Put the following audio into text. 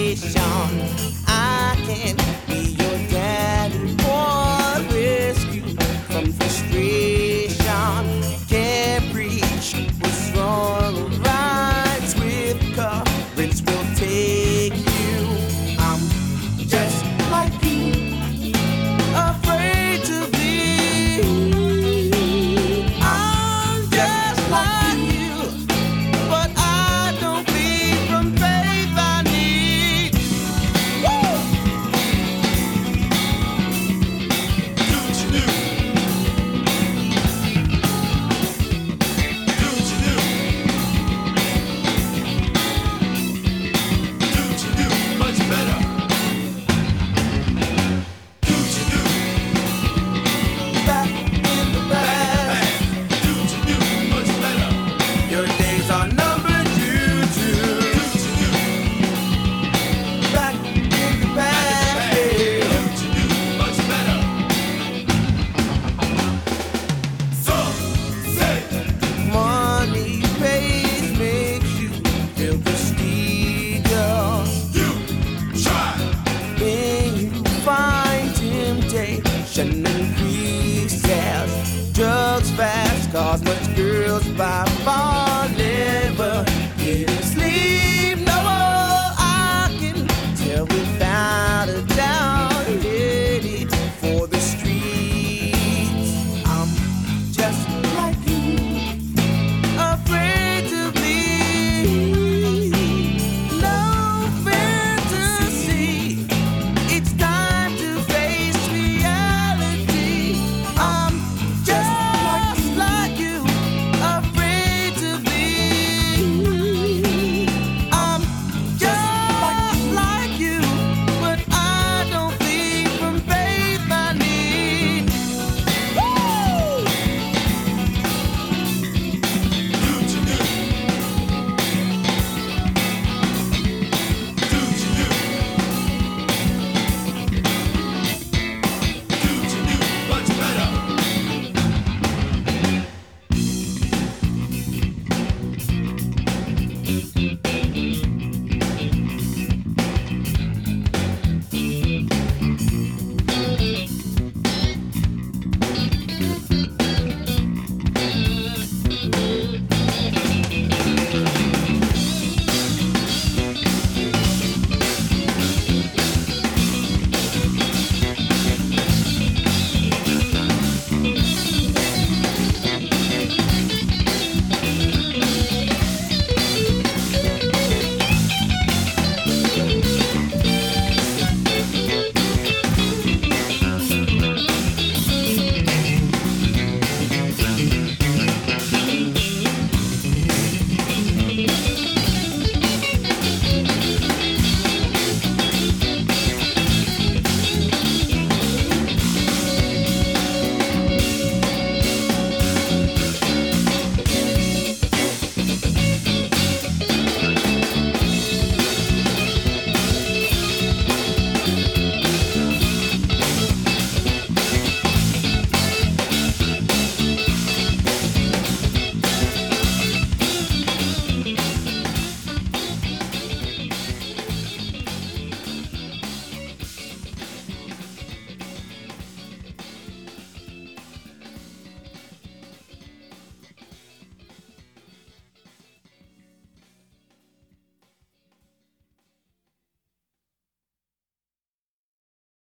I can be your daddy boy, rescue from frustration. Can't reach what's wrong or right. Swift currents will take you. I'm just like you, afraid to be. I'm just like you, but I don't bleed from faith I need. Woo! Do what you do. Do what you do. Do what you do much better. Do what you do. Back in the past, Do what you do much better. your days are numbered due to. Do what you do. Back in the past, Do yeah. what you do much better. Some say Money pays, makes you feel prestigious. you try. Then you find temptation increases. Drugs, fast cars, much girls buy